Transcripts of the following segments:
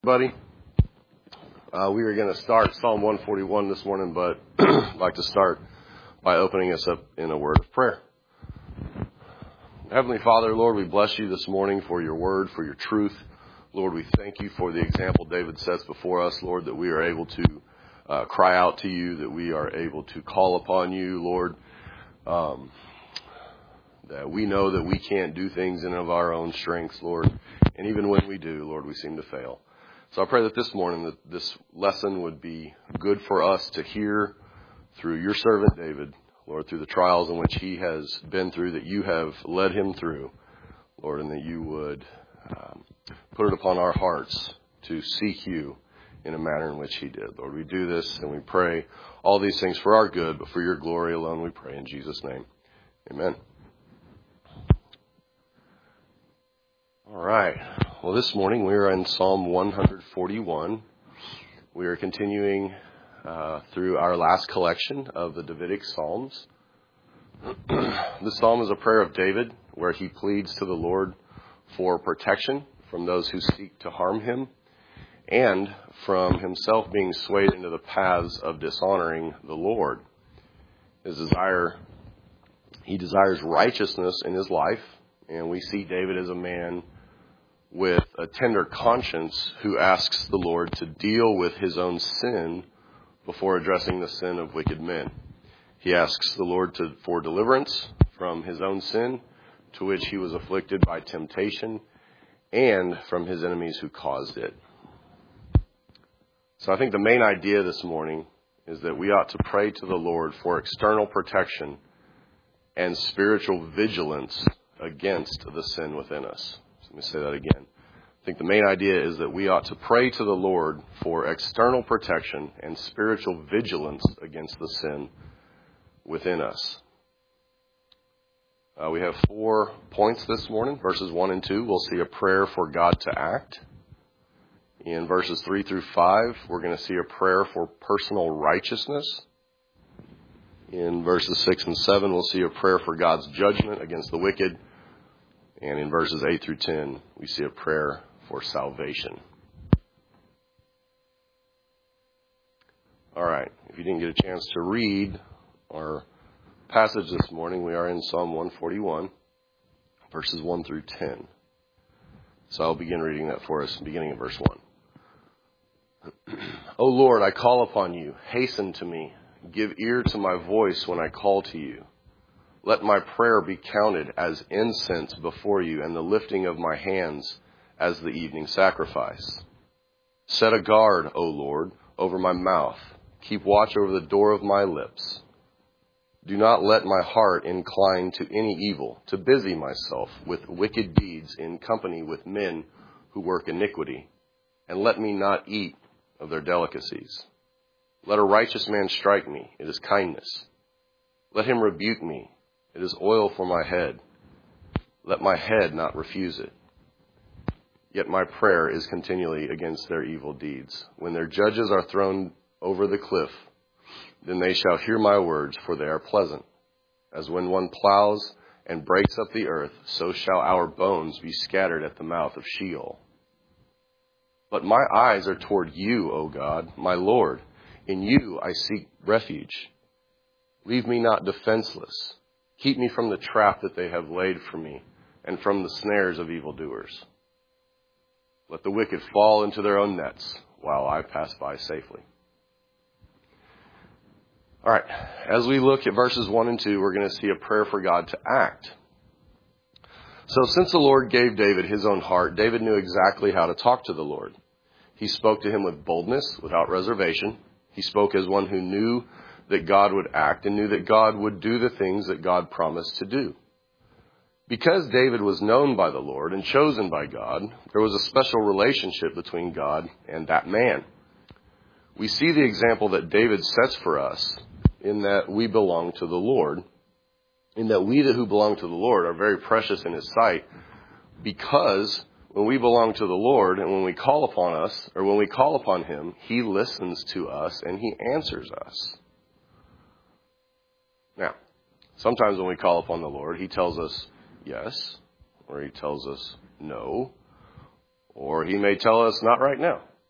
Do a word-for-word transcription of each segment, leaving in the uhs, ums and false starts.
everybody. Uh, we are going to start Psalm one forty-one this morning, but I'd like to start by opening us up in a word of prayer. Heavenly Father, Lord, we bless you this morning for your word, for your truth. Lord, we thank you for the example David sets before us, Lord, that we are able to uh, cry out to you, that we are able to call upon you, Lord, um, that we know that we can't do things in of our own strengths, Lord. And even when we do, Lord, we seem to fail. So I pray that this morning that this lesson would be good for us to hear through your servant David, Lord, through the trials in which he has been through, that you have led him through, Lord, and that you would um, put it upon our hearts to seek you in a manner in which he did. Lord, we do this and we pray all these things for our good, but for your glory alone we pray in Jesus' name. Amen. All right. Well, this morning we are in Psalm one forty-one. We are continuing uh, through our last collection of the Davidic Psalms. This psalm is a prayer of David where he pleads to the Lord for protection from those who seek to harm him and from himself being swayed into the paths of dishonoring the Lord. His desire, he desires righteousness in his life, and we see David as a man with a tender conscience who asks the Lord to deal with his own sin before addressing the sin of wicked men. He asks the Lord to, for deliverance from his own sin, to which he was afflicted by temptation, and from his enemies who caused it. So I think the main idea this morning is that we ought to pray to the Lord for external protection and spiritual vigilance against the sin within us. Let me say that again. I think the main idea is that we ought to pray to the Lord for external protection and spiritual vigilance against the sin within us. Uh, we have four points this morning. Verses one and two, we'll see a prayer for God to act. In verses three through five, we're going to see a prayer for personal righteousness. In verses six and seven, we'll see a prayer for God's judgment against the wicked. And in verses eight through ten, we see a prayer for salvation. All right. If you didn't get a chance to read our passage this morning, we are in Psalm one forty-one, verses one through ten. So I'll begin reading that for us, beginning at verse one. O Lord, I call upon you. Hasten to me. Give ear to my voice when I call to you. Let my prayer be counted as incense before you, and the lifting of my hands as the evening sacrifice. Set a guard, O Lord, over my mouth. Keep watch over the door of my lips. Do not let my heart incline to any evil, to busy myself with wicked deeds in company with men who work iniquity, and let me not eat of their delicacies. Let a righteous man strike me. It is kindness. Let him rebuke me. It is oil for my head. Let my head not refuse it. Yet my prayer is continually against their evil deeds. When their judges are thrown over the cliff, then they shall hear my words, for they are pleasant. As when one plows and breaks up the earth, so shall our bones be scattered at the mouth of Sheol. But my eyes are toward you, O God, my Lord. In you I seek refuge. Leave me not defenseless. Keep me from the trap that they have laid for me, and from the snares of evildoers. Let the wicked fall into their own nets, while I pass by safely. All right, as we look at verses one and two, we're going to see a prayer for God to act. So since the Lord gave David his own heart, David knew exactly how to talk to the Lord. He spoke to him with boldness, without reservation. He spoke as one who knew that God would act and knew that God would do the things that God promised to do. Because David was known by the Lord and chosen by God, there was a special relationship between God and that man. We see the example that David sets for us in that we belong to the Lord, in that we who belong to the Lord are very precious in his sight, because when we belong to the Lord and when we call upon us, or when we call upon him, he listens to us and he answers us. Now, sometimes when we call upon the Lord, he tells us yes, or he tells us no, or he may tell us not right now.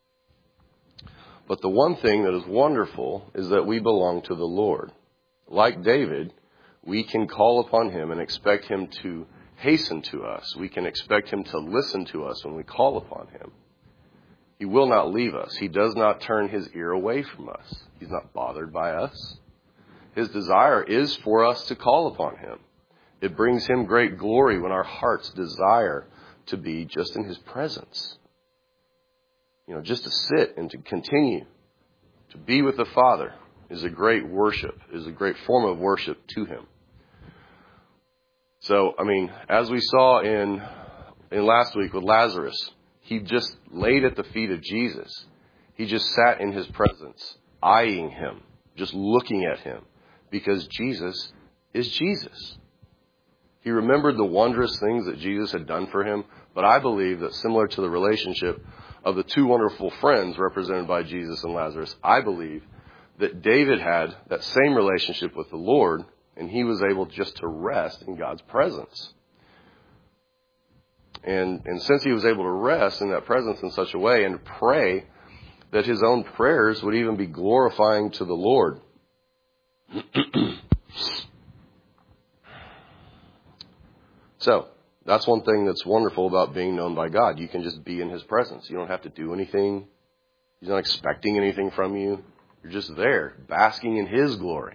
But the one thing that is wonderful is that we belong to the Lord. Like David, we can call upon him and expect him to hasten to us. We can expect him to listen to us when we call upon him. He will not leave us. He does not turn his ear away from us. He's not bothered by us. His desire is for us to call upon him. It brings him great glory when our hearts desire to be just in his presence. You know, just to sit and to continue to be with the Father is a great worship, is a great form of worship to him. So, I mean, as we saw in in last week with Lazarus, he just laid at the feet of Jesus. He just sat in his presence, eyeing him, just looking at him, because Jesus is Jesus. He remembered the wondrous things that Jesus had done for him, but I believe that similar to the relationship of the two wonderful friends represented by Jesus and Lazarus, I believe that David had that same relationship with the Lord, and he was able just to rest in God's presence. And, and since he was able to rest in that presence in such a way and pray that his own prayers would even be glorifying to the Lord. So, that's one thing that's wonderful about being known by God. You can just be in his presence. You don't have to do anything. He's not expecting anything from you. You're just there, basking in his glory.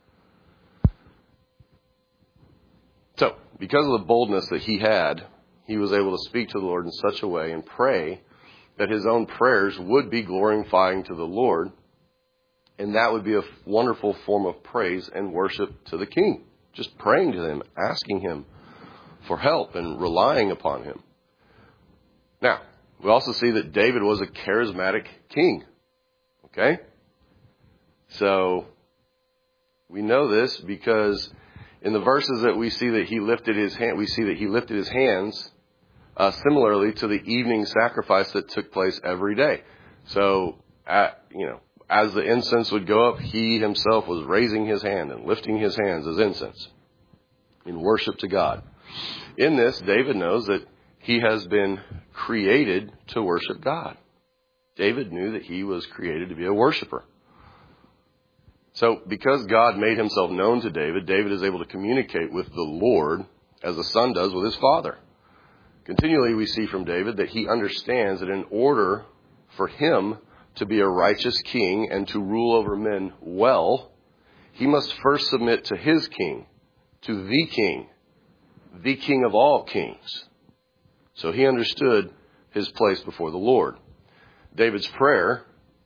So, because of the boldness that he had, he was able to speak to the Lord in such a way and pray that his own prayers would be glorifying to the Lord. And that would be a wonderful form of praise and worship to the King. Just praying to him, asking him for help and relying upon him. Now, we also see that David was a charismatic king. Okay? So, we know this because in the verses that we see that he lifted his hand, we see that he lifted his hands uh, similarly to the evening sacrifice that took place every day. So, at, you know, as the incense would go up, he himself was raising his hand and lifting his hands as incense in worship to God. In this, David knows that he has been created to worship God. David knew that he was created to be a worshiper. So, because God made himself known to David, David is able to communicate with the Lord as a son does with his father. Continually, we see from David that he understands that in order for him to be a righteous king and to rule over men well, he must first submit to his king, to the king, the King of all kings. So he understood his place before the Lord. David's prayer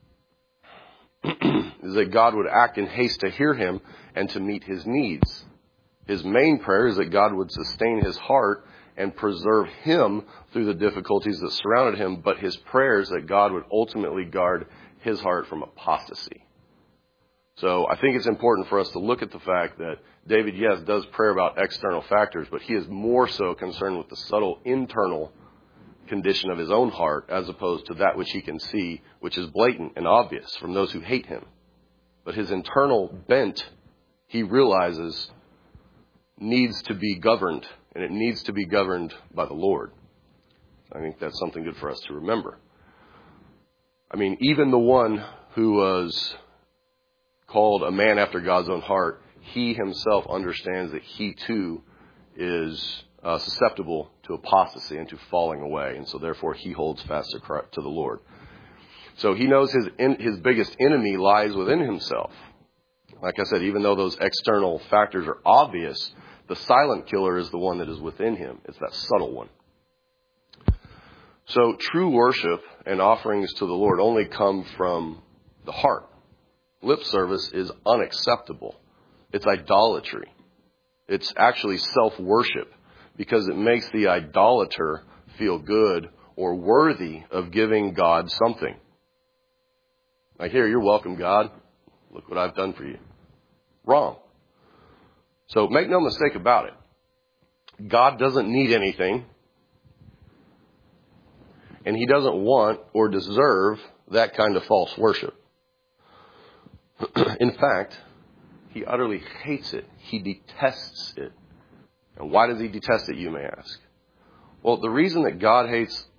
is that God would act in haste to hear him and to meet his needs. His main prayer is that God would sustain his heart and preserve him through the difficulties that surrounded him, but his prayer is that God would ultimately guard his heart from apostasy. So I think it's important for us to look at the fact that David, yes, does pray about external factors, but he is more so concerned with the subtle internal condition of his own heart as opposed to that which he can see, which is blatant and obvious from those who hate him. But his internal bent, he realizes, needs to be governed, and it needs to be governed by the Lord. I think that's something good for us to remember. I mean, even the one who was called a man after God's own heart, he himself understands that he too is uh, susceptible to apostasy and to falling away. And so therefore he holds fast to, Christ, to the Lord. So he knows his in, his biggest enemy lies within himself. Like I said, even though those external factors are obvious, the silent killer is the one that is within him. It's that subtle one. So true worship and offerings to the Lord only come from the heart. Lip service is unacceptable. It's idolatry. It's actually self-worship because it makes the idolater feel good or worthy of giving God something. Like, here, you're welcome, God. Look what I've done for you. Wrong. So make no mistake about it. God doesn't need anything. And he doesn't want or deserve that kind of false worship. In fact, he utterly hates it. He detests it. And why does he detest it, you may ask? Well, the reason that God hates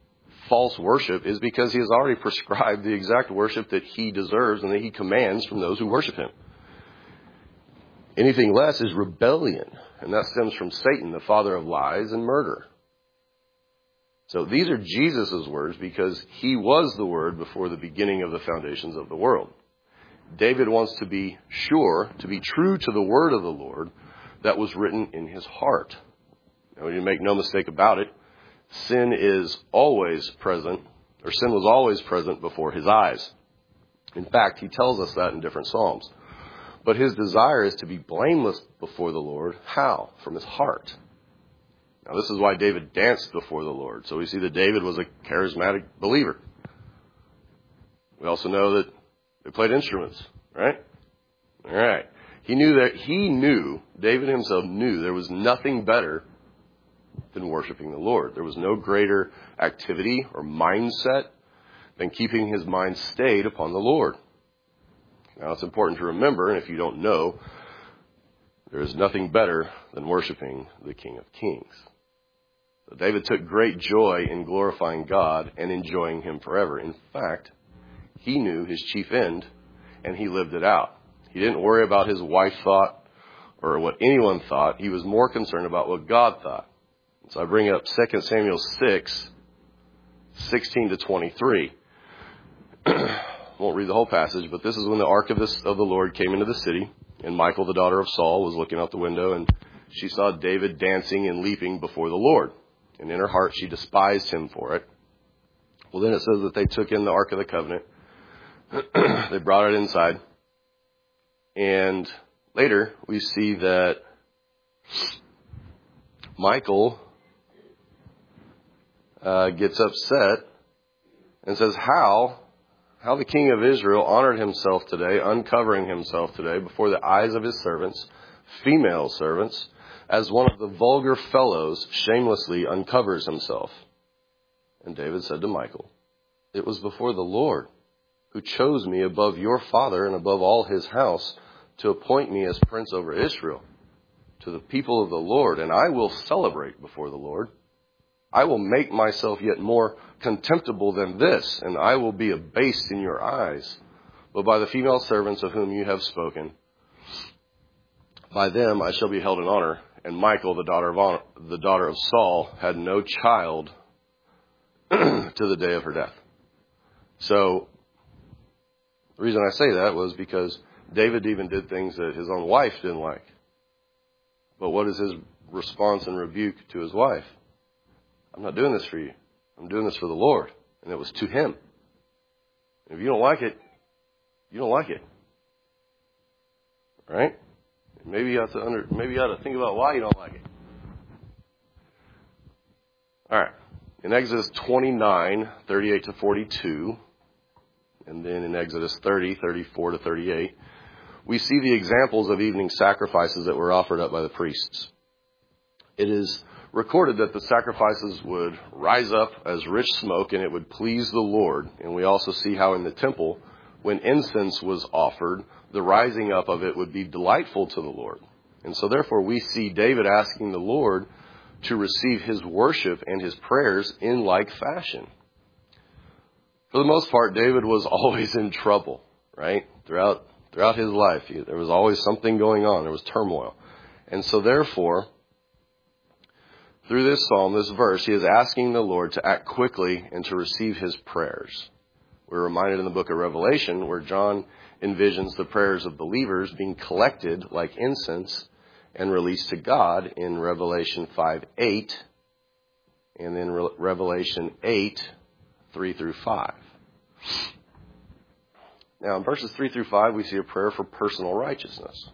false worship is because he has already prescribed the exact worship that he deserves and that he commands from those who worship him. Anything less is rebellion, and that stems from Satan, the father of lies and murder. So these are Jesus' words because he was the Word before the beginning of the foundations of the world. David wants to be sure, to be true to the word of the Lord that was written in his heart. Now, you make no mistake about it, sin is always present, or sin was always present before his eyes. In fact, he tells us that in different Psalms. But his desire is to be blameless before the Lord. How? From his heart. Now, this is why David danced before the Lord. So we see that David was a charismatic believer. We also know that they played instruments, right? All right. He knew that, he knew, David himself knew there was nothing better than worshiping the Lord. There was no greater activity or mindset than keeping his mind stayed upon the Lord. Now, it's important to remember, and if you don't know, there is nothing better than worshiping the King of Kings. So David took great joy in glorifying God and enjoying him forever. In fact, he knew his chief end, and he lived it out. He didn't worry about his wife thought or what anyone thought. He was more concerned about what God thought. So I bring up Second Samuel six, sixteen to twenty-three. Won't read the whole passage, but this is when the ark of, this, of the Lord came into the city, and Michal, the daughter of Saul, was looking out the window, and she saw David dancing and leaping before the Lord. And in her heart, she despised him for it. Well, then it says that they took in the Ark of the Covenant. They brought it inside. And later, we see that Michal uh, gets upset and says, how, how the king of Israel honored himself today, uncovering himself today before the eyes of his servants, female servants, as one of the vulgar fellows shamelessly uncovers himself. And David said to Michal, it was before the Lord who chose me above your father and above all his house to appoint me as prince over Israel to the people of the Lord, and I will celebrate before the Lord. I will make myself yet more contemptible than this, and I will be abased in your eyes. But by the female servants of whom you have spoken, by them I shall be held in honor. And Michal, the daughter of honor, the daughter of Saul, had no child to the day of her death. So the reason I say that was because David even did things that his own wife didn't like. But what is his response and rebuke to his wife? I'm not doing this for you. I'm doing this for the Lord. And it was to him. If you don't like it, you don't like it. All right? Maybe you have to under, maybe you ought to think about why you don't like it. All right. In Exodus twenty-nine, thirty-eight to forty-two, and then in Exodus thirty, thirty-four to thirty-eight, we see the examples of evening sacrifices that were offered up by the priests. It is recorded that the sacrifices would rise up as rich smoke and it would please the Lord. And we also see how in the temple, when incense was offered, the rising up of it would be delightful to the Lord. And so therefore we see David asking the Lord to receive his worship and his prayers in like fashion. For the most part, David was always in trouble, right? Throughout throughout his life, he, there was always something going on. There was turmoil. And so therefore, through this psalm, this verse, he is asking the Lord to act quickly and to receive his prayers. We're reminded in the book of Revelation where John envisions the prayers of believers being collected like incense and released to God in Revelation five eight, and then Re- Revelation eight, three through five. Now, in verses three through five, we see a prayer for personal righteousness.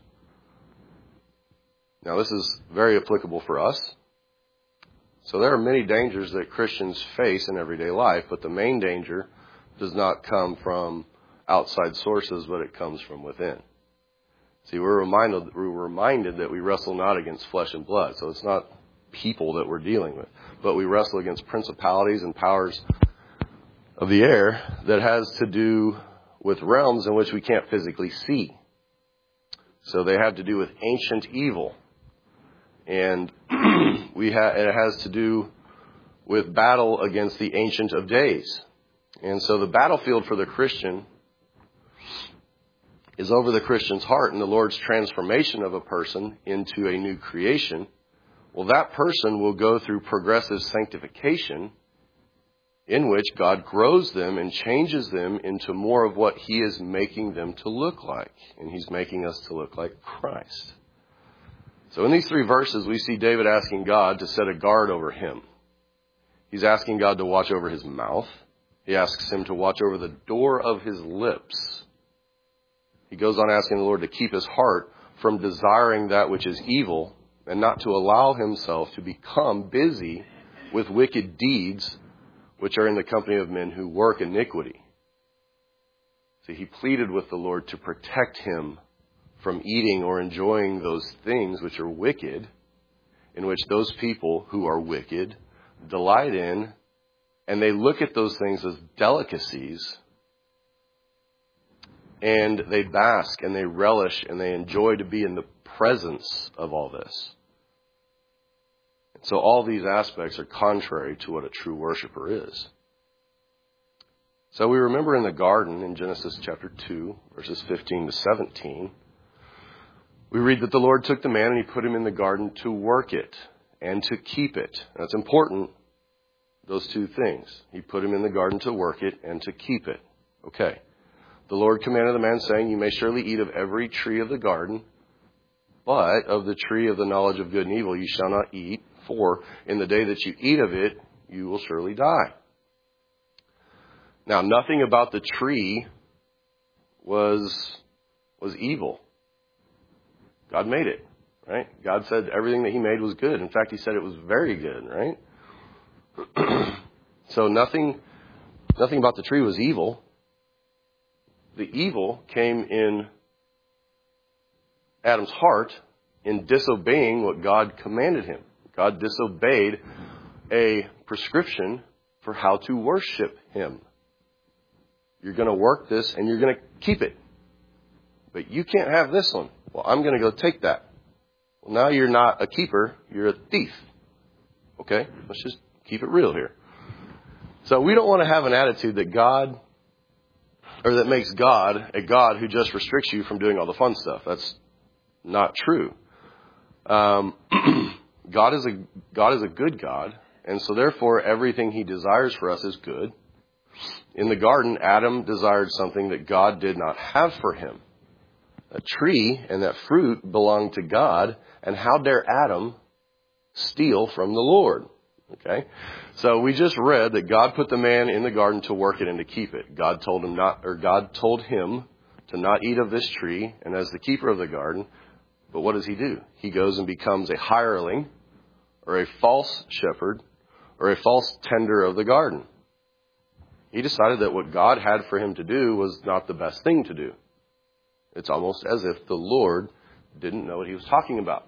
Now, this is very applicable for us. So there are many dangers that Christians face in everyday life, but the main danger does not come from outside sources, but it comes from within. See, we're reminded, we're reminded that we wrestle not against flesh and blood. So it's not people that we're dealing with, but we wrestle against principalities and powers of the air that has to do with realms in which we can't physically see. So they have to do with ancient evil. And we ha- it has to do with battle against the Ancient of Days. And so the battlefield for the Christian is over the Christian's heart, and the Lord's transformation of a person into a new creation. Well, that person will go through progressive sanctification, in which God grows them and changes them into more of what He is making them to look like. And He's making us to look like Christ. So in these three verses, we see David asking God to set a guard over him. He's asking God to watch over his mouth. He asks Him to watch over the door of his lips. He goes on asking the Lord to keep his heart from desiring that which is evil and not to allow himself to become busy with wicked deeds which are in the company of men who work iniquity. So he pleaded with the Lord to protect him from eating or enjoying those things which are wicked, in which those people who are wicked delight in, and they look at those things as delicacies, and they bask and they relish and they enjoy to be in the presence of all this. So all these aspects are contrary to what a true worshiper is. So we remember in the garden in Genesis chapter two, verses fifteen to seventeen, we read that the Lord took the man and He put him in the garden to work it and to keep it. That's important, those two things. He put him in the garden to work it and to keep it. Okay. The Lord commanded the man, saying, "You may surely eat of every tree of the garden, but of the tree of the knowledge of good and evil you shall not eat, for in the day that you eat of it, you will surely die." Now, nothing about the tree was, was evil. God made it, right? God said everything that He made was good. In fact, He said it was very good, right? So nothing, nothing about the tree was evil. The evil came in Adam's heart in disobeying what God commanded him. God disobeyed a prescription for how to worship Him. You're going to work this and you're going to keep it. But you can't have this one. Well, I'm going to go take that. Well, now you're not a keeper, you're a thief. Okay? Let's just keep it real here. So we don't want to have an attitude that God, or that makes God a God who just restricts you from doing all the fun stuff. That's not true. Um, God is a God is a good God, and so therefore everything He desires for us is good. In the garden, Adam desired something that God did not have for him. A tree and that fruit belonged to God, and how dare Adam steal from the Lord? Okay, so we just read that God put the man in the garden to work it and to keep it. God told him not, or God told him to not eat of this tree, and as the keeper of the garden. But what does he do? He goes and becomes a hireling, or a false shepherd, or a false tender of the garden. He decided that what God had for him to do was not the best thing to do. It's almost as if the Lord didn't know what He was talking about.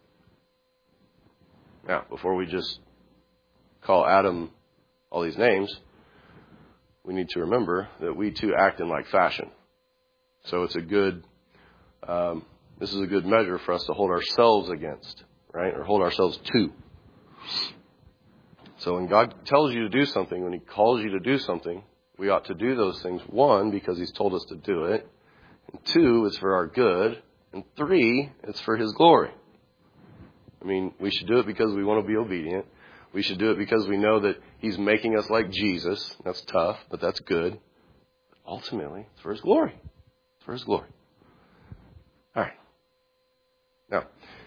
Now, before we just call Adam all these names, we need to remember that we too act in like fashion. So it's a good, um, this is a good measure for us to hold ourselves against, right? Or hold ourselves to. So when God tells you to do something, when He calls you to do something, we ought to do those things. One, because He's told us to do it. And two, it's for our good. And three, it's for His glory. I mean, we should do it because we want to be obedient. We should do it because we know that He's making us like Jesus. That's tough, but that's good. But ultimately, it's for His glory. It's for His glory. All right. Now,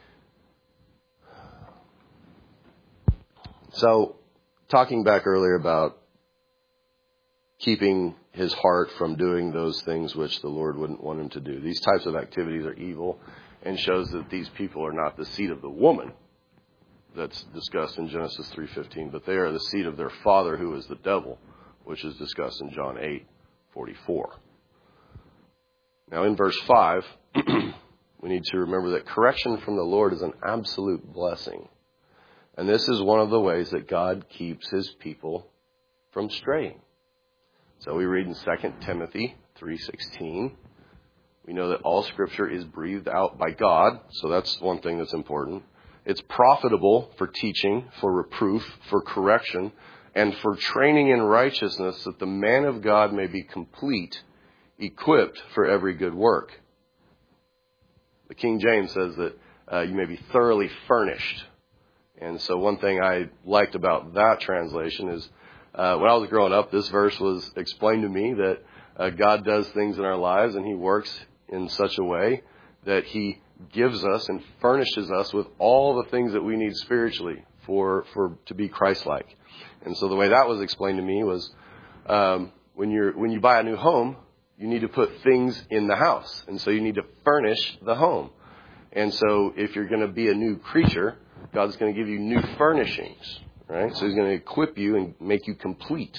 so talking back earlier about keeping his heart from doing those things which the Lord wouldn't want him to do. These types of activities are evil, and shows that these people are not the seed of the woman that's discussed in Genesis three fifteen, but they are the seed of their father, who is the devil, which is discussed in John eight forty-four. Now in verse five, we need to remember that correction from the Lord is an absolute blessing. And this is one of the ways that God keeps His people from straying. So we read in Second Timothy three sixteen, we know that all Scripture is breathed out by God. So that's one thing that's important. It's profitable for teaching, for reproof, for correction, and for training in righteousness, that the man of God may be complete, equipped for every good work. The King James says that uh, you may be thoroughly furnished. And so one thing I liked about that translation is uh, when I was growing up, this verse was explained to me that uh, God does things in our lives and he works in such a way that he gives us and furnishes us with all the things that we need spiritually for, for to be Christ-like. And so the way that was explained to me was um, when you're when you buy a new home, you need to put things in the house. And so you need to furnish the home. And so if you're going to be a new creature, God's going to give you new furnishings, right? So he's going to equip you and make you complete.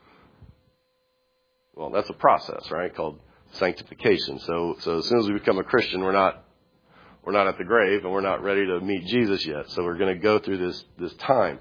Well, that's a process, right, called sanctification. So so as soon as we become a Christian, we're not we're not at the grave and we're not ready to meet Jesus yet. So we're going to go through this this time.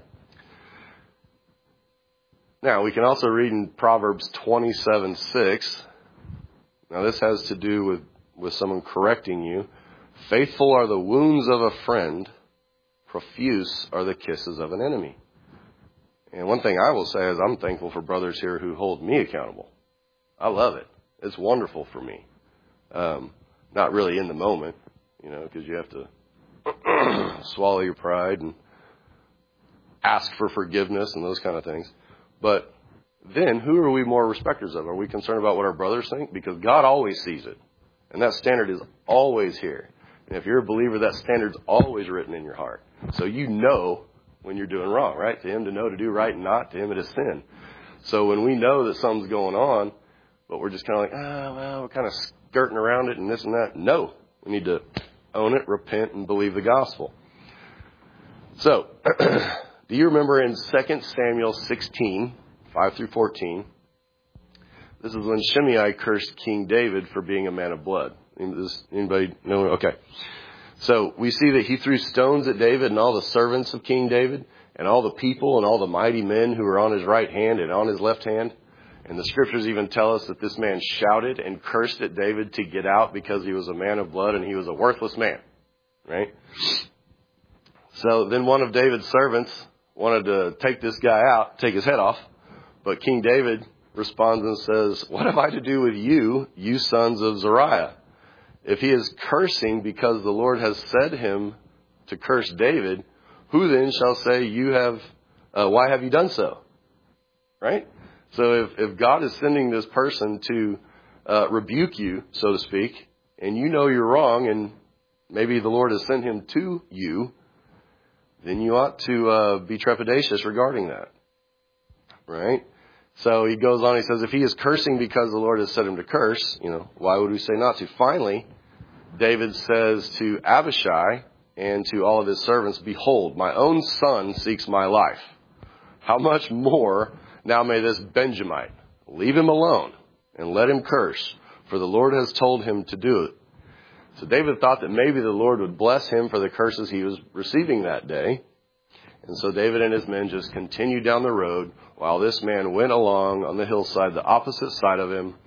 Now, we can also read in Proverbs twenty-seven six. Now, this has to do with, with someone correcting you. Faithful are the wounds of a friend. Profuse are the kisses of an enemy. And one thing I will say is I'm thankful for brothers here who hold me accountable. I love it. It's wonderful for me. Um, not really in the moment, you know, because you have to swallow your pride and ask for forgiveness and those kind of things. But then who are we more respecters of? Are we concerned about what our brothers think? Because God always sees it. And that standard is always here. And if you're a believer, that standard's always written in your heart. So you know when you're doing wrong, right? To him to know to do right and not, to him it is sin. So when we know that something's going on, but we're just kind of like, ah, well, we're kind of skirting around it and this and that. No, we need to own it, repent, and believe the gospel. So, do you remember in Second Samuel sixteen, five through fourteen, this is when Shimei cursed King David for being a man of blood. Does anybody know? Okay. So we see that he threw stones at David and all the servants of King David and all the people and all the mighty men who were on his right hand and on his left hand. And the scriptures even tell us that this man shouted and cursed at David to get out because he was a man of blood and he was a worthless man. Right? So then one of David's servants wanted to take this guy out, take his head off. But King David responds and says, "What have I to do with you, you sons of Zeruiah? If he is cursing because the Lord has said him to curse David, who then shall say you have, uh, why have you done so?" Right? So if, if God is sending this person to uh, rebuke you, so to speak, and you know you're wrong, and maybe the Lord has sent him to you, then you ought to uh, be trepidatious regarding that. Right? So he goes on, he says, if he is cursing because the Lord has said him to curse, you know, why would we say not to? Finally, David says to Abishai and to all of his servants, "Behold, my own son seeks my life. How much more now may this Benjamite? Leave him alone and let him curse, for the Lord has told him to do it." So David thought that maybe the Lord would bless him for the curses he was receiving that day. And so David and his men just continued down the road while this man went along on the hillside, the opposite side of him.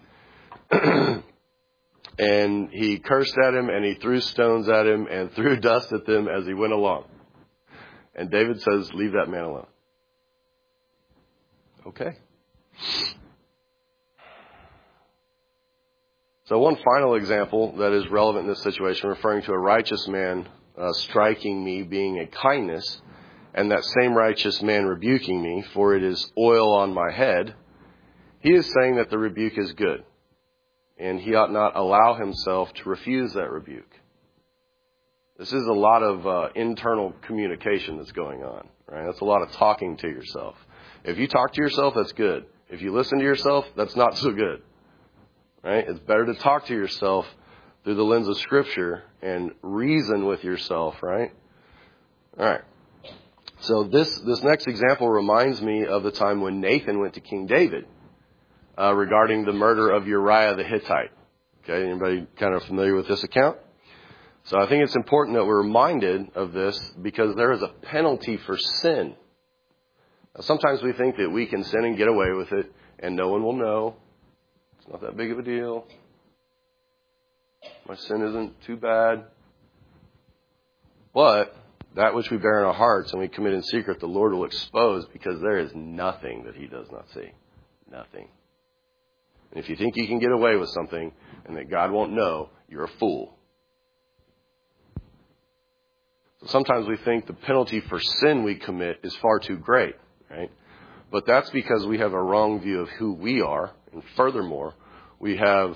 And he cursed at him and he threw stones at him and threw dust at them as he went along. And David says, "Leave that man alone." Okay. So one final example that is relevant in this situation, referring to a righteous man uh, striking me being a kindness, and that same righteous man rebuking me, for it is oil on my head. He is saying that the rebuke is good, and he ought not allow himself to refuse that rebuke. This is a lot of uh, internal communication that's going on, right? That's a lot of talking to yourself. If you talk to yourself, that's good. If you listen to yourself, that's not so good, right? It's better to talk to yourself through the lens of Scripture and reason with yourself, right? All right. So this, this next example reminds me of the time when Nathan went to King David uh, regarding the murder of Uriah the Hittite. Okay, anybody kind of familiar with this account? So I think it's important that we're reminded of this because there is a penalty for sin. Now, sometimes we think that we can sin and get away with it and no one will know. It's not that big of a deal. My sin isn't too bad. But That which we bear in our hearts and we commit in secret, the Lord will expose, because there is nothing that he does not see. Nothing. And if you think you can get away with something and that God won't know, you're a fool. So sometimes we think the penalty for sin we commit is far too great, right? But that's because we have a wrong view of who we are. And furthermore, we have,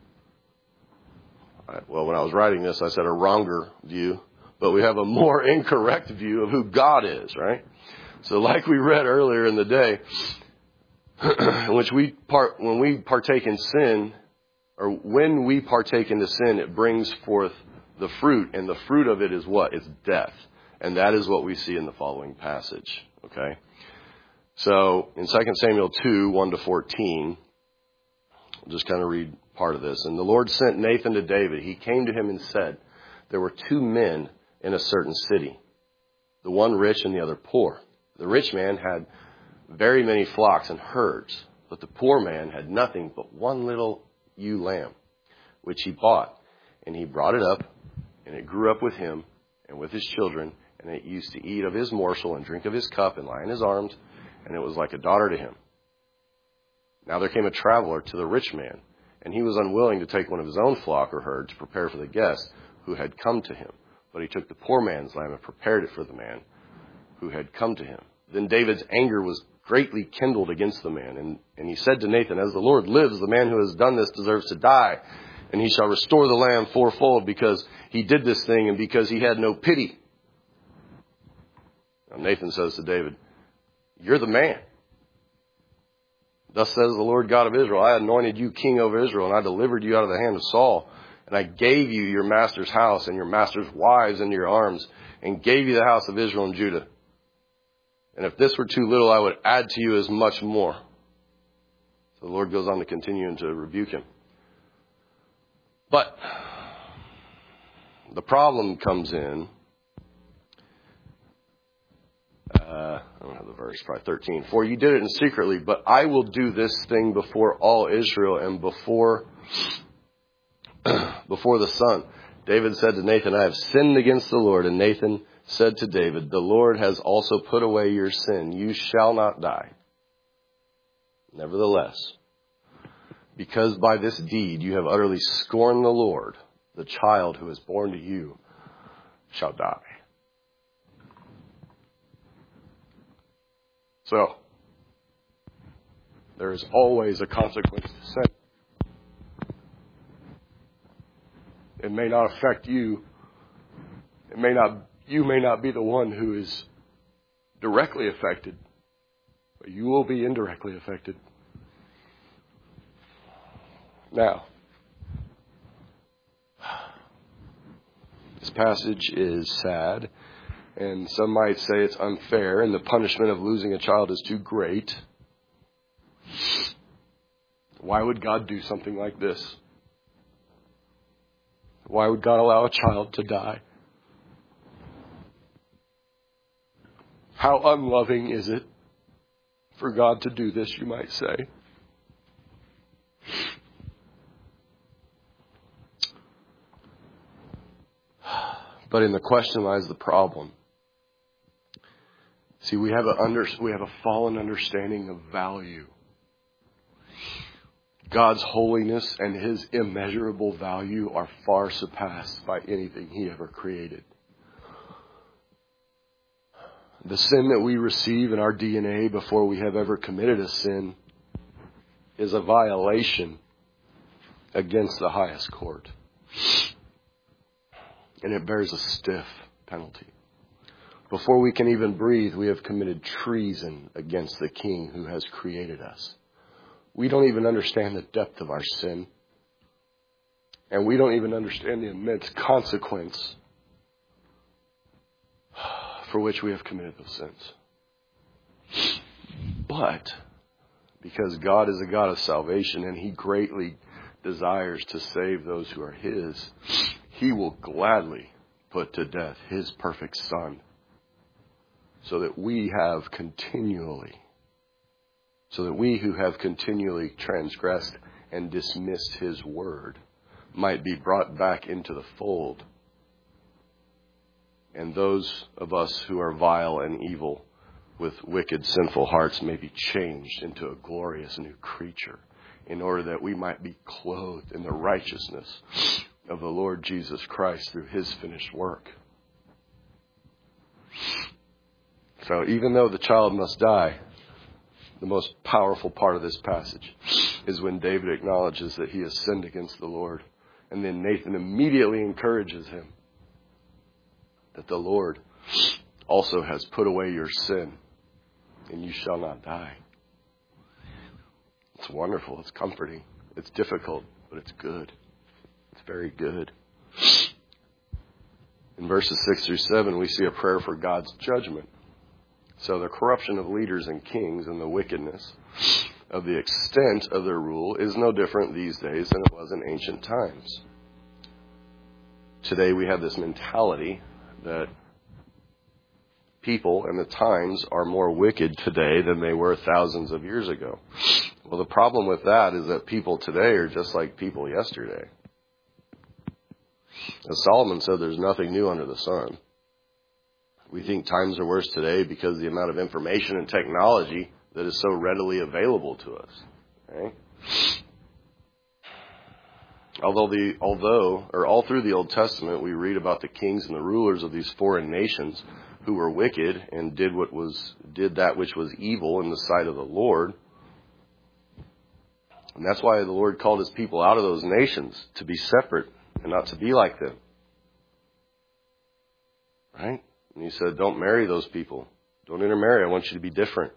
well, when I was writing this, I said a wronger view, but we have a more incorrect view of who God is, right? So like we read earlier in the day, in which we part, when we partake in sin, or when we partake into sin, it brings forth the fruit, and the fruit of it is what? It's death. And that is what we see in the following passage, okay? So in Second Samuel two, one to fourteen, I'll just kind of read part of this. And the Lord sent Nathan to David. He came to him and said, there were two men in a certain city, the one rich and the other poor. The rich man had very many flocks and herds, but the poor man had nothing but one little ewe lamb, which he bought. And he brought it up, and it grew up with him and with his children, and it used to eat of his morsel and drink of his cup and lie in his arms, and it was like a daughter to him. Now there came a traveler to the rich man, and he was unwilling to take one of his own flock or herd to prepare for the guest who had come to him. But he took the poor man's lamb and prepared it for the man who had come to him. Then David's anger was greatly kindled against the man. And, and he said to Nathan, as the Lord lives, the man who has done this deserves to die. And he shall restore the lamb fourfold, because he did this thing and because he had no pity. Now Nathan says to David, you're the man. Thus says the Lord God of Israel, I anointed you king over Israel, and I delivered you out of the hand of Saul. And I gave you your master's house and your master's wives into your arms, and gave you the house of Israel and Judah. And if this were too little, I would add to you as much more. So the Lord goes on to continue and to rebuke him. But the problem comes in, uh, I don't have the verse, probably thirteen. For you did it in secretly, but I will do this thing before all Israel and before before the sun. David said to Nathan, I have sinned against the Lord. And Nathan said to David, the Lord has also put away your sin. You shall not die. Nevertheless, because by this deed you have utterly scorned the Lord, the child who is born to you shall die. So, there is always a consequence to sin. It may not affect you. It may not, you may not be the one who is directly affected, but you will be indirectly affected. Now, this passage is sad, and some might say it's unfair, and the punishment of losing a child is too great. Why would God do something like this? Why would God allow a child to die? How unloving is it for God to do this, you might say? But in the question lies the problem. See, we have a under, we have a fallen understanding of value. God's holiness and his immeasurable value are far surpassed by anything he ever created. The sin that we receive in our D N A before we have ever committed a sin is a violation against the highest court. And it bears a stiff penalty. Before we can even breathe, we have committed treason against the King who has created us. We don't even understand the depth of our sin. And we don't even understand the immense consequence for which we have committed those sins. But because God is a God of salvation and he greatly desires to save those who are his, he will gladly put to death his perfect Son so that we have continually So that we who have continually transgressed and dismissed his word might be brought back into the fold and those of us who are vile and evil with wicked, sinful hearts may be changed into a glorious new creature in order that we might be clothed in the righteousness of the Lord Jesus Christ through his finished work. So even though the child must die, the most powerful part of this passage is when David acknowledges that he has sinned against the Lord. And then Nathan immediately encourages him that the Lord also has put away your sin and you shall not die. It's wonderful. It's comforting. It's difficult, but it's good. It's very good. In verses six through seven, we see a prayer for God's judgment. So the corruption of leaders and kings and the wickedness of the extent of their rule is no different these days than it was in ancient times. Today we have this mentality that people and the times are more wicked today than they were thousands of years ago. Well, the problem with that is that people today are just like people yesterday. As Solomon said, there's nothing new under the sun. We think times are worse today because of the amount of information and technology that is so readily available to us. Okay? Although the although or all through the Old Testament we read about the kings and the rulers of these foreign nations who were wicked and did what was did that which was evil in the sight of the Lord. And that's why the Lord called his people out of those nations to be separate and not to be like them. Right? And he said, don't marry those people. Don't intermarry. I want you to be different.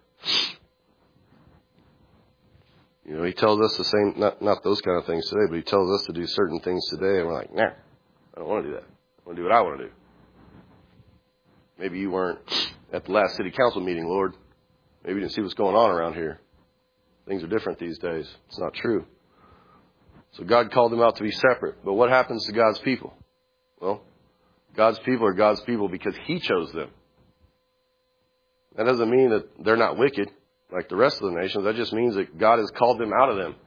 You know, he tells us the same, not, not those kind of things today, but he tells us to do certain things today. And we're like, nah, I don't want to do that. I want to do what I want to do. Maybe you weren't at the last city council meeting, Lord. Maybe you didn't see what's going on around here. Things are different these days. It's not true. So God called them out to be separate. But what happens to God's people? Well, God's people are God's people because he chose them. That doesn't mean that they're not wicked like the rest of the nations. That just means that God has called them out of them.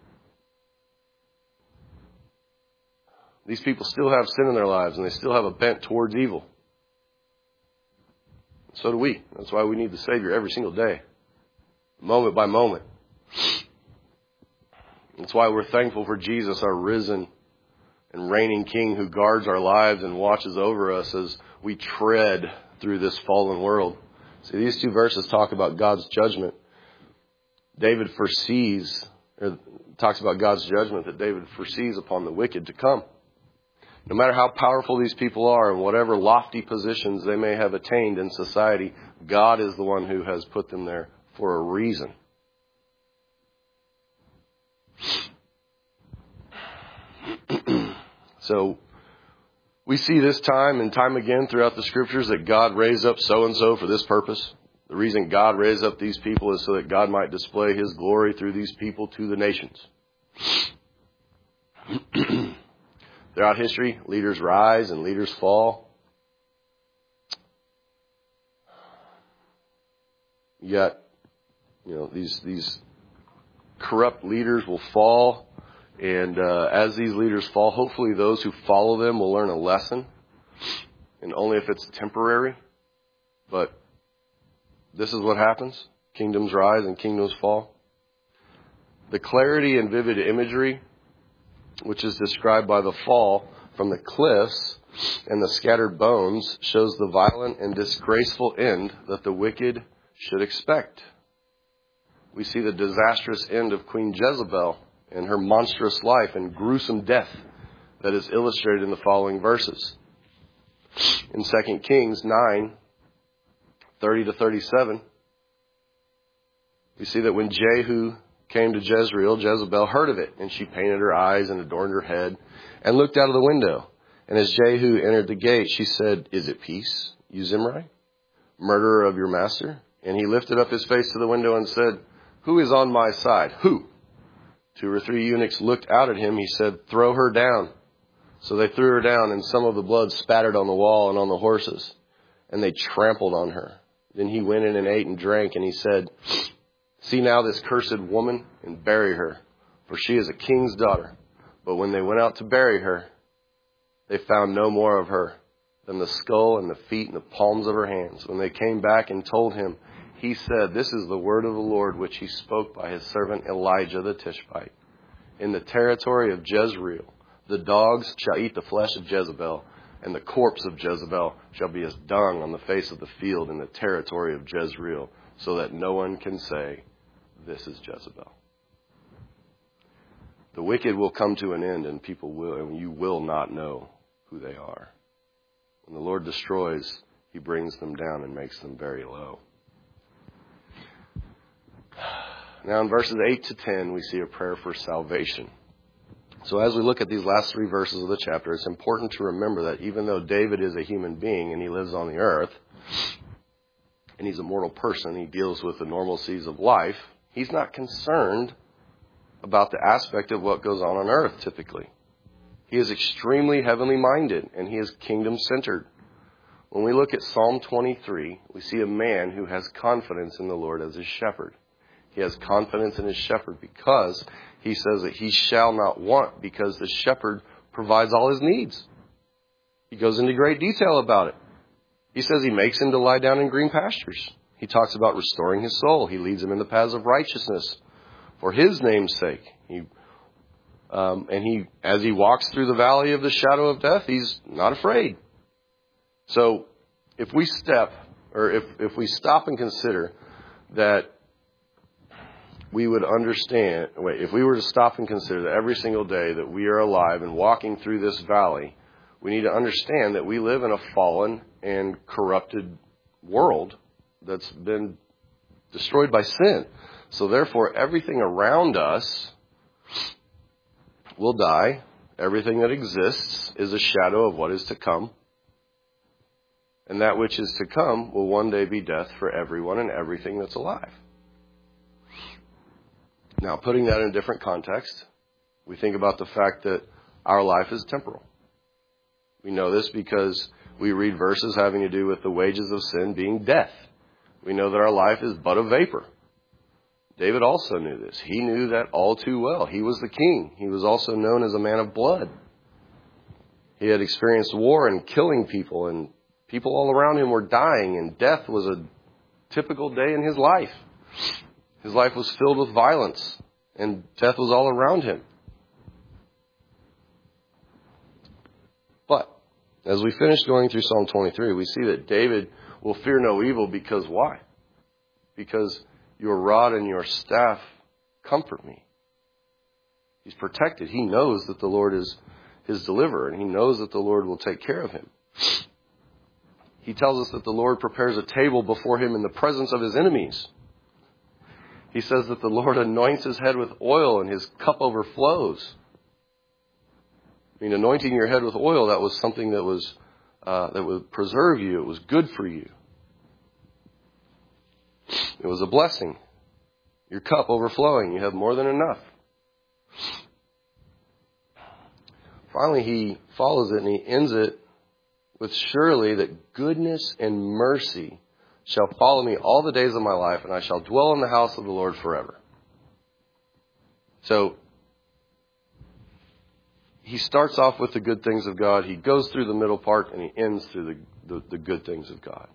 These people still have sin in their lives and they still have a bent towards evil. So do we. That's why we need the Savior every single day, moment by moment. That's why we're thankful for Jesus, our risen and reigning King who guards our lives and watches over us as we tread through this fallen world. See, these two verses talk about God's judgment. David foresees, or talks about God's judgment that David foresees upon the wicked to come. No matter how powerful these people are and whatever lofty positions they may have attained in society, God is the one who has put them there for a reason. So we see this time and time again throughout the scriptures that God raised up so-and-so for this purpose. The reason God raised up these people is so that God might display his glory through these people to the nations. Throughout history, leaders rise and leaders fall. Yet, you know, these these corrupt leaders will fall. And uh, as these leaders fall, hopefully those who follow them will learn a lesson. And only if it's temporary. But this is what happens. Kingdoms rise and kingdoms fall. The clarity and vivid imagery, which is described by the fall from the cliffs and the scattered bones, shows the violent and disgraceful end that the wicked should expect. We see the disastrous end of Queen Jezebel and her monstrous life and gruesome death that is illustrated in the following verses. In Second Kings nine, thirty to thirty-seven, we see that when Jehu came to Jezreel, Jezebel heard of it, and she painted her eyes and adorned her head and looked out of the window. And as Jehu entered the gate, she said, "Is it peace, you Zimri, murderer of your master?" And he lifted up his face to the window and said, "Who is on my side? Who?" Two or three eunuchs looked out at him. He said, "Throw her down." So they threw her down, and some of the blood spattered on the wall and on the horses, and they trampled on her. Then he went in and ate and drank, and he said, "See now this cursed woman, and bury her, for she is a king's daughter." But when they went out to bury her, they found no more of her, than the skull and the feet and the palms of her hands. When they came back and told him, he said, this is the word of the Lord which he spoke by his servant Elijah the Tishbite. In the territory of Jezreel, the dogs shall eat the flesh of Jezebel, and the corpse of Jezebel shall be as dung on the face of the field in the territory of Jezreel, so that no one can say, this is Jezebel. The wicked will come to an end, and people will, and you will not know who they are. When the Lord destroys, he brings them down and makes them very low. Now in verses eight to ten, we see a prayer for salvation. So as we look at these last three verses of the chapter, it's important to remember that even though David is a human being and he lives on the earth, and he's a mortal person, he deals with the normalcies of life, he's not concerned about the aspect of what goes on on earth typically. He is extremely heavenly minded, and he is kingdom centered. When we look at Psalm twenty-three, we see a man who has confidence in the Lord as his shepherd. He has confidence in his shepherd because he says that he shall not want, because the shepherd provides all his needs. He goes into great detail about it. He says he makes him to lie down in green pastures. He talks about restoring his soul. He leads him in the paths of righteousness for his name's sake. He, um, and he, as he walks through the valley of the shadow of death, he's not afraid. So if we step, or if, if we stop and consider that we would understand, wait, if we were to stop and consider that every single day that we are alive and walking through this valley, we need to understand that we live in a fallen and corrupted world that's been destroyed by sin. So therefore, everything around us will die. Everything that exists is a shadow of what is to come. And that which is to come will one day be death for everyone and everything that's alive. Now, putting that in a different context, we think about the fact that our life is temporal. We know this because we read verses having to do with the wages of sin being death. We know that our life is but a vapor. David also knew this. He knew that all too well. He was the king. He was also known as a man of blood. He had experienced war and killing people, and people all around him were dying, and death was a typical day in his life. His life was filled with violence, and death was all around him. But as we finish going through Psalm twenty-three, we see that David will fear no evil because why? Because your rod and your staff comfort me. He's protected. He knows that the Lord is his deliverer, and he knows that the Lord will take care of him. He tells us that the Lord prepares a table before him in the presence of his enemies. He says that the Lord anoints his head with oil and his cup overflows. I mean, anointing your head with oil, that was something that was uh, that would preserve you. It was good for you. It was a blessing. Your cup overflowing. You have more than enough. Finally, he follows it and he ends it with, surely that goodness and mercy shall follow me all the days of my life, and I shall dwell in the house of the Lord forever. So he starts off with the good things of God. He goes through the middle part, and he ends through the, the, the good things of God.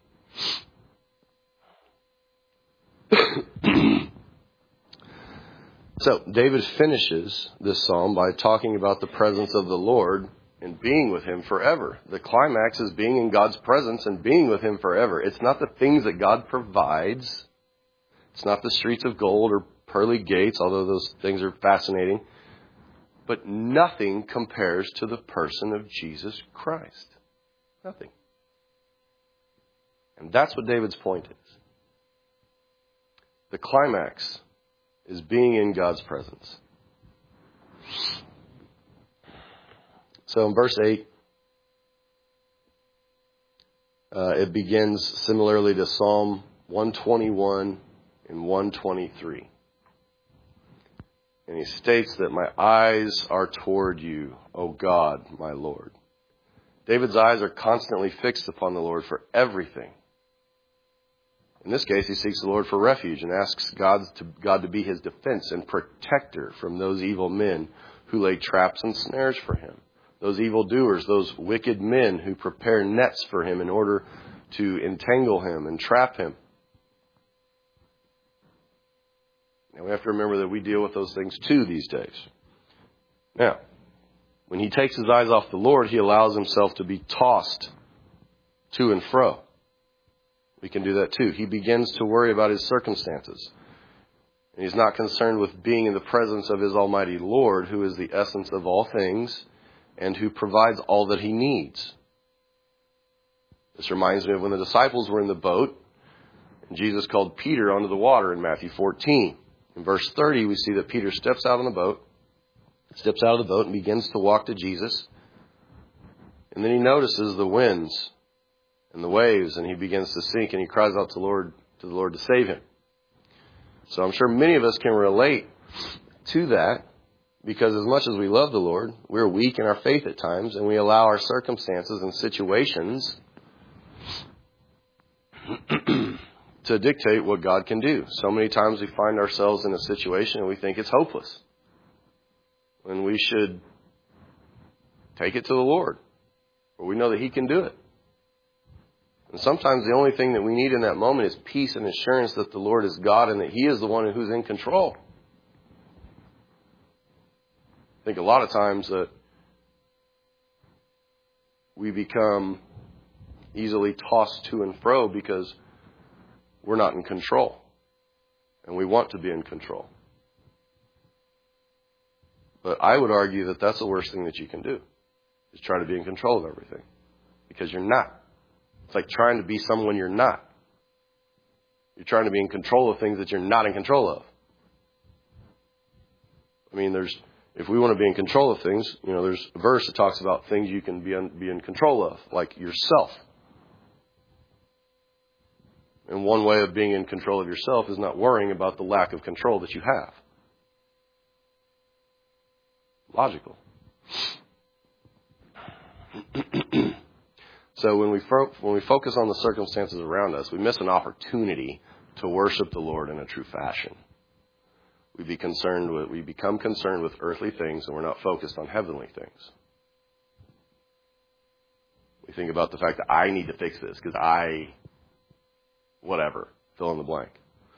So David finishes this psalm by talking about the presence of the Lord and being with him forever. The climax is being in God's presence and being with him forever. It's not the things that God provides. It's not the streets of gold or pearly gates, although those things are fascinating. But nothing compares to the person of Jesus Christ. Nothing. And that's what David's point is. The climax is being in God's presence. So in verse eight, uh, it begins similarly to Psalm one twenty-one and one twenty-three. And he states that my eyes are toward you, O God, my Lord. David's eyes are constantly fixed upon the Lord for everything. In this case, he seeks the Lord for refuge and asks God to, God to be his defense and protector from those evil men who lay traps and snares for him. those evildoers, those wicked men who prepare nets for him in order to entangle him and trap him. And we have to remember that we deal with those things too these days. Now, when he takes his eyes off the Lord, he allows himself to be tossed to and fro. We can do that too. He begins to worry about his circumstances. And he's not concerned with being in the presence of his almighty Lord, who is the essence of all things and who provides all that he needs. This reminds me of when the disciples were in the boat and Jesus called Peter onto the water in Matthew fourteen. In verse thirty, we see that Peter steps out on the boat, steps out of the boat and begins to walk to Jesus. And then he notices the winds and the waves, and he begins to sink, and he cries out to the Lord, to the Lord to save him. So I'm sure many of us can relate to that, because as much as we love the Lord, we're weak in our faith at times, and we allow our circumstances and situations to dictate what God can do. So many times we find ourselves in a situation and we think it's hopeless, when we should take it to the Lord, for we know that he can do it. And sometimes the only thing that we need in that moment is peace and assurance that the Lord is God and that he is the one who's in control. I think a lot of times that we become easily tossed to and fro because we're not in control. And we want to be in control. But I would argue that that's the worst thing that you can do, is try to be in control of everything. Because you're not. It's like trying to be someone you're not. You're trying to be in control of things that you're not in control of. I mean, there's, if we want to be in control of things, you know, there's a verse that talks about things you can be, un, be in control of, like yourself. And one way of being in control of yourself is not worrying about the lack of control that you have. Logical. So when we fo- when we focus on the circumstances around us, we miss an opportunity to worship the Lord in a true fashion. We be concerned with we become concerned with earthly things, and we're not focused on heavenly things. We think about the fact that I need to fix this because I, whatever, fill in the blank.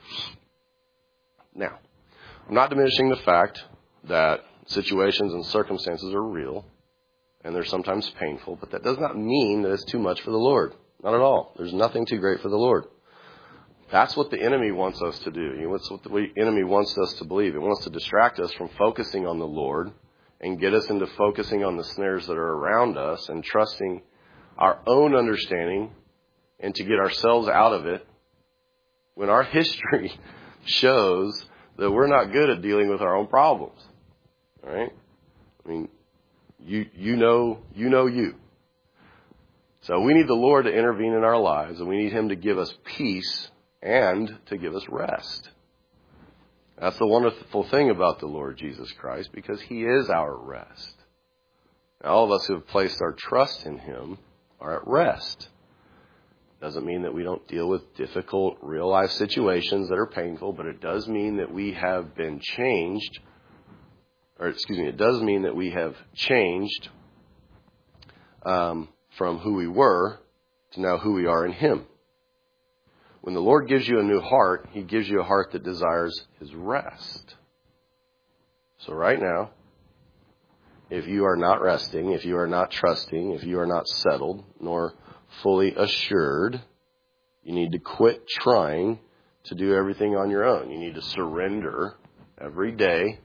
Now, I'm not diminishing the fact that situations and circumstances are real, and they're sometimes painful, but that does not mean that it's too much for the Lord. Not at all. There's nothing too great for the Lord. That's what the enemy wants us to do. You know, that's what the enemy wants us to believe. It wants to distract us from focusing on the Lord and get us into focusing on the snares that are around us and trusting our own understanding and to get ourselves out of it, when our history shows that we're not good at dealing with our own problems. All right? I mean, you you know you know you. So we need the Lord to intervene in our lives, and we need him to give us peace and to give us rest. That's the wonderful thing about the Lord Jesus Christ, because he is our rest. Now, all of us who have placed our trust in him are at rest. Doesn't mean that we don't deal with difficult real life situations that are painful, but it does mean that we have been changed, or excuse me, it does mean that we have changed um, from who we were to now who we are in him. When the Lord gives you a new heart, he gives you a heart that desires his rest. So right now, if you are not resting, if you are not trusting, if you are not settled, nor fully assured, you need to quit trying to do everything on your own. You need to surrender every day.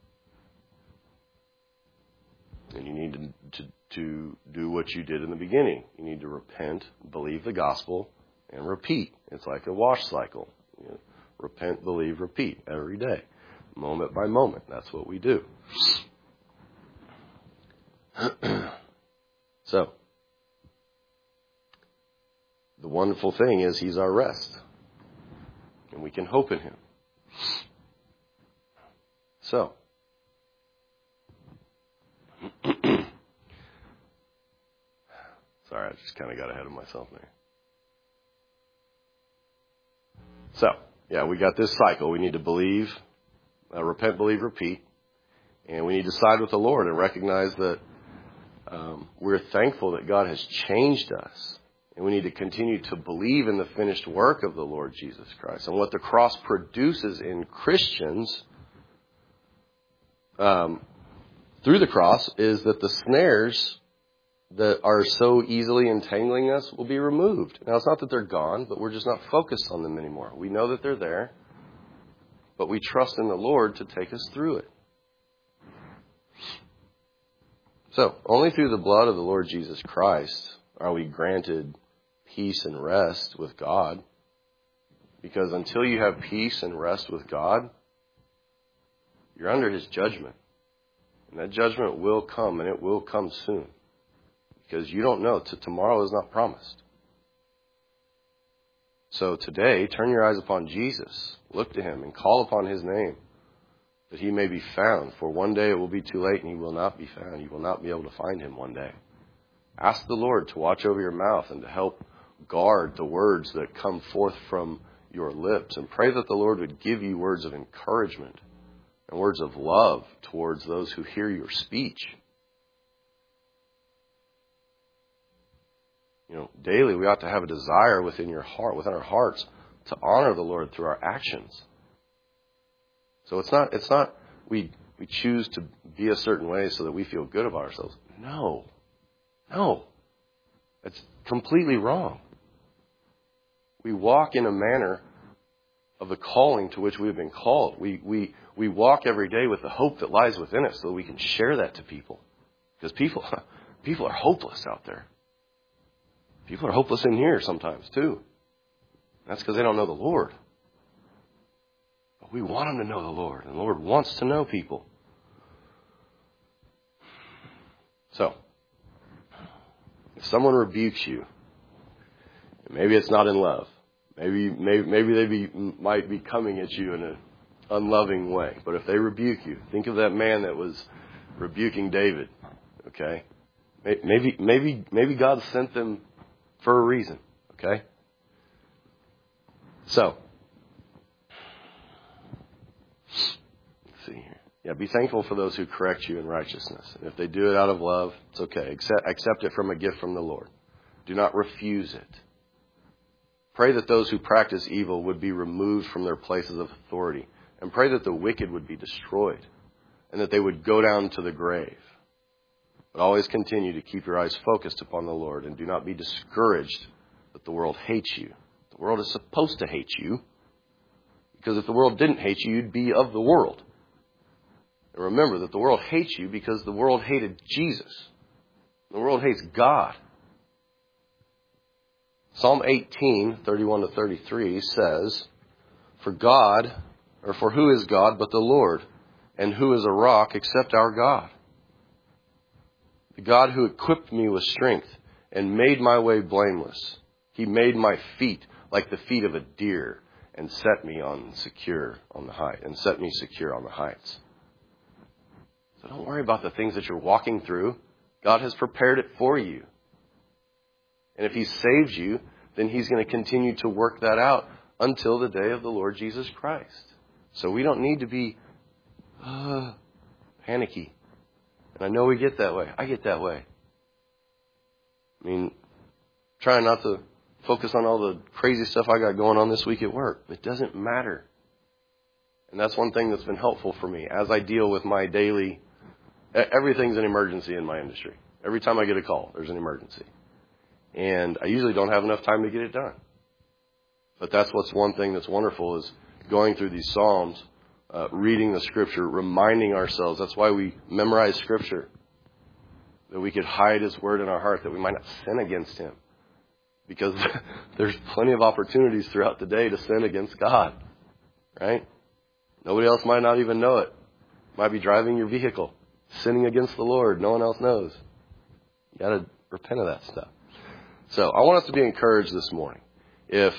And you need to, to, to do what you did in the beginning. You need to repent, believe the gospel, and repeat. It's like a wash cycle. You know, repent, believe, repeat every day, moment by moment. That's what we do. So, the wonderful thing is he's our rest, and we can hope in him. So, sorry, I just kind of got ahead of myself there. So, yeah, we got this cycle. We need to believe, uh, repent, believe, repeat. And we need to side with the Lord and recognize that um, we're thankful that God has changed us. And we need to continue to believe in the finished work of the Lord Jesus Christ. And what the cross produces in Christians um, through the cross is that the snares that are so easily entangling us will be removed. Now, it's not that they're gone, but we're just not focused on them anymore. We know that they're there, but we trust in the Lord to take us through it. So, only through the blood of the Lord Jesus Christ are we granted peace and rest with God. Because until you have peace and rest with God, you're under His judgment. And that judgment will come, and it will come soon. Because you don't know. Tomorrow is not promised. So today, turn your eyes upon Jesus. Look to Him and call upon His name, that He may be found. For one day it will be too late, and He will not be found. You will not be able to find Him one day. Ask the Lord to watch over your mouth and to help guard the words that come forth from your lips. And pray that the Lord would give you words of encouragement and words of love towards those who hear your speech. You know, daily we ought to have a desire within your heart, within our hearts, to honor the Lord through our actions. So it's not, it's not we we choose to be a certain way so that we feel good about ourselves. No. No. It's completely wrong. We walk in a manner of the calling to which we have been called. We we we walk every day with the hope that lies within us so that we can share that to people. Because people people are hopeless out there. People are hopeless in here sometimes too. That's because they don't know the Lord. But we want them to know the Lord. And the Lord wants to know people. So, if someone rebukes you, maybe it's not in love. Maybe maybe, maybe they be, might be coming at you in an unloving way. But if they rebuke you, think of that man that was rebuking David. Okay? Maybe maybe maybe God sent them for a reason. Okay? So, let's see here. Yeah, be thankful for those who correct you in righteousness. And if they do it out of love, it's okay. Accept, accept it from a gift from the Lord. Do not refuse it. Pray that those who practice evil would be removed from their places of authority. And pray that the wicked would be destroyed. And that they would go down to the grave. But always continue to keep your eyes focused upon the Lord. And do not be discouraged that the world hates you. The world is supposed to hate you. Because if the world didn't hate you, you'd be of the world. And remember that the world hates you because the world hated Jesus. The world hates God. Psalm eighteen, thirty-one to thirty-three says, For God, or for who is God but the Lord? And who is a rock except our God? The God who equipped me with strength and made my way blameless. He made my feet like the feet of a deer and set me on secure on the height and set me secure on the heights. So don't worry about the things that you're walking through. God has prepared it for you. And if He saved you, then He's going to continue to work that out until the day of the Lord Jesus Christ. So we don't need to be uh, panicky. And I know we get that way. I get that way. I mean, trying not to focus on all the crazy stuff I got going on this week at work. It doesn't matter. And that's one thing that's been helpful for me as I deal with my daily... Everything's an emergency in my industry. Every time I get a call, there's an emergency. And I usually don't have enough time to get it done. But that's what's one thing that's wonderful is going through these Psalms, uh, reading the Scripture, reminding ourselves. That's why we memorize Scripture. That we could hide His Word in our heart, that we might not sin against Him. Because there's plenty of opportunities throughout the day to sin against God. Right? Nobody else might not even know it. Might be driving your vehicle, sinning against the Lord. No one else knows. You got to repent of that stuff. So I want us to be encouraged this morning. If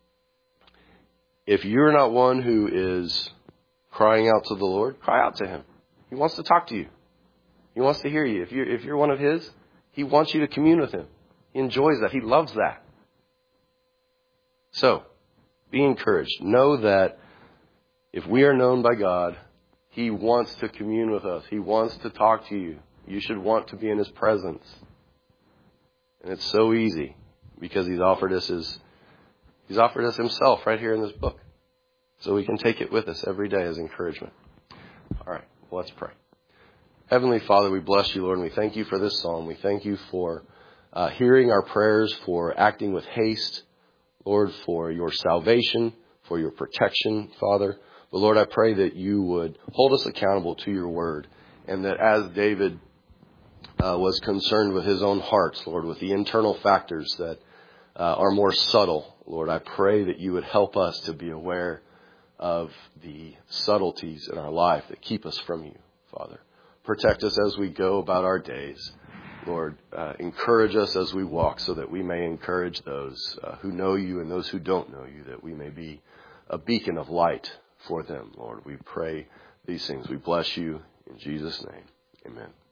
if you're not one who is crying out to the Lord, cry out to Him. He wants to talk to you. He wants to hear you. If you're, if you're one of His, He wants you to commune with Him. He enjoys that. He loves that. So, be encouraged. Know that if we are known by God, He wants to commune with us. He wants to talk to you. You should want to be in his presence. And it's so easy because he's offered us his, he's offered us himself right here in this book. So we can take it with us every day as encouragement. All right, well, let's pray. Heavenly Father, we bless you, Lord, and we thank you for this psalm. We thank you for uh, hearing our prayers, for acting with haste, Lord, for your salvation, for your protection, Father. But Lord, I pray that you would hold us accountable to your word, and that as David uh, was concerned with his own heart, Lord, with the internal factors that uh, are more subtle, Lord, I pray that you would help us to be aware of the subtleties in our life that keep us from you, Father. Protect us as we go about our days. Lord, uh, encourage us as we walk so that we may encourage those uh, who know you and those who don't know you, that we may be a beacon of light for them, Lord. We pray these things. We bless you in Jesus' name. Amen.